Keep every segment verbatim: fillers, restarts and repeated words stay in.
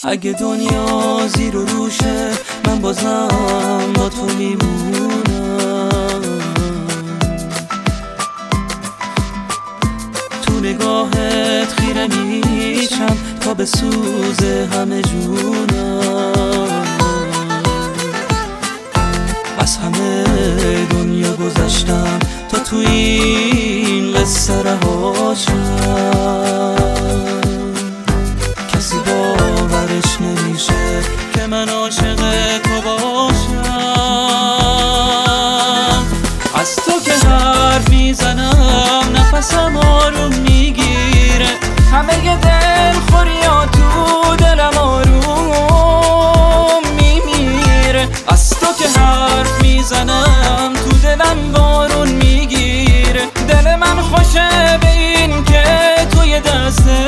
اگه دنیا زیر و روشه من بازم با تو میمونم. تو نگاهت خیره میشم تا به سوز همه جونم. از همه دنیا گذشتم تا تو این قصه رهاشم. کسی باورش نمیشه که من عاشق تو باشم. از تو که حرف میزنم نفسم آروم میگیره. همه ی دل خوریا تو دلم آروم میمیره. از تو که حرف میزنم تو دلم بارون میگیره. دل من خوشه به این که توی دسته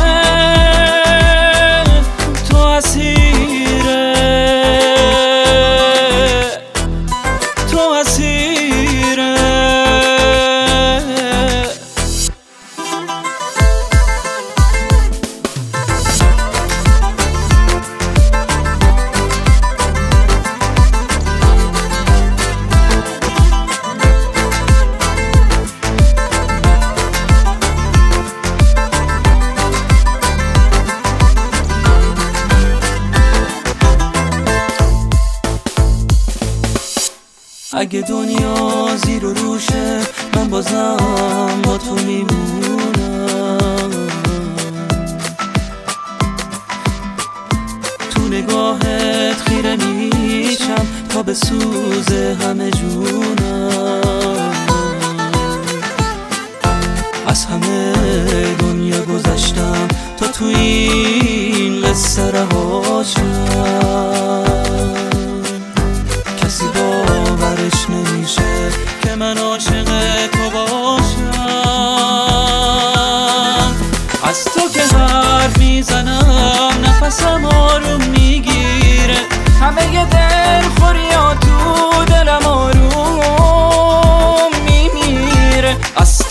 تو اسیره، تو اسیره. اگه دنیا زیر و روشه من بازم با تو میمونم. تو نگاهت خیره میشم تا به سوز همه جونم. از همه دنیا گذشتم تا تو این قصه رهاشم. کسی باورش نمیشه که من عاشق تو باشم. از تو که حرف میزنم نفسم آروم میگیره. همه ی دل خوریا تو دلم آروم میمیره. از